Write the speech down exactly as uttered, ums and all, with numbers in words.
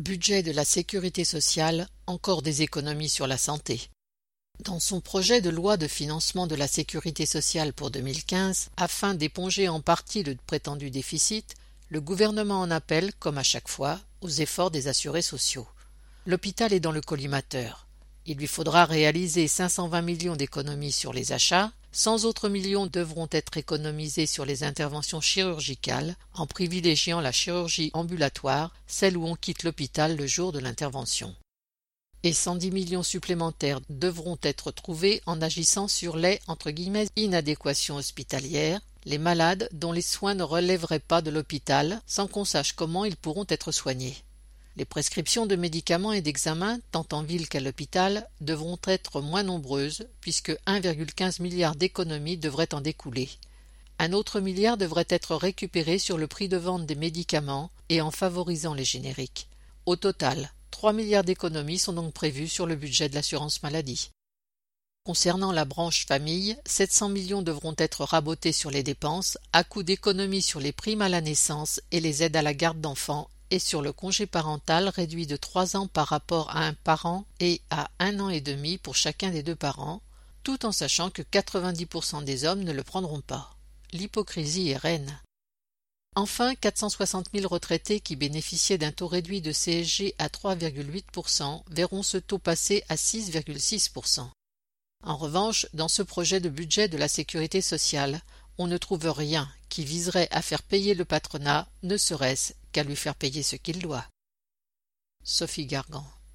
Budget de la sécurité sociale, encore des économies sur la santé. Dans son projet de loi de financement de la sécurité sociale pour deux mille quinze, afin d'éponger en partie le prétendu déficit, le gouvernement en appelle, comme à chaque fois, aux efforts des assurés sociaux. L'hôpital est dans le collimateur. Il lui faudra réaliser cinq cent vingt millions d'économies sur les achats, cent autres millions devront être économisés sur les interventions chirurgicales, en privilégiant la chirurgie ambulatoire, celle où on quitte l'hôpital le jour de l'intervention. Et cent dix millions supplémentaires devront être trouvés en agissant sur les entre guillemets, inadéquations hospitalières, les malades dont les soins ne relèveraient pas de l'hôpital sans qu'on sache comment ils pourront être soignés. Les prescriptions de médicaments et d'examens, tant en ville qu'à l'hôpital, devront être moins nombreuses puisque un virgule quinze milliard d'économies devraient en découler. Un autre milliard devrait être récupéré sur le prix de vente des médicaments et en favorisant les génériques. Au total, trois milliards d'économies sont donc prévues sur le budget de l'assurance maladie. Concernant la branche famille, sept cents millions devront être rabotés sur les dépenses, à coût d'économies sur les primes à la naissance et les aides à la garde d'enfants et sur le congé parental réduit de trois ans par rapport à un parent et à un an et demi pour chacun des deux parents, tout en sachant que quatre-vingt-dix pour cent des hommes ne le prendront pas. L'hypocrisie est reine. Enfin, quatre cent soixante mille retraités qui bénéficiaient d'un taux réduit de C S G à trois virgule huit pour cent verront ce taux passer à six virgule six pour cent. En revanche, dans ce projet de budget de la sécurité sociale, on ne trouve rien qui viserait à faire payer le patronat, ne serait-ce qu'à lui faire payer ce qu'il doit. Sophie Gargan.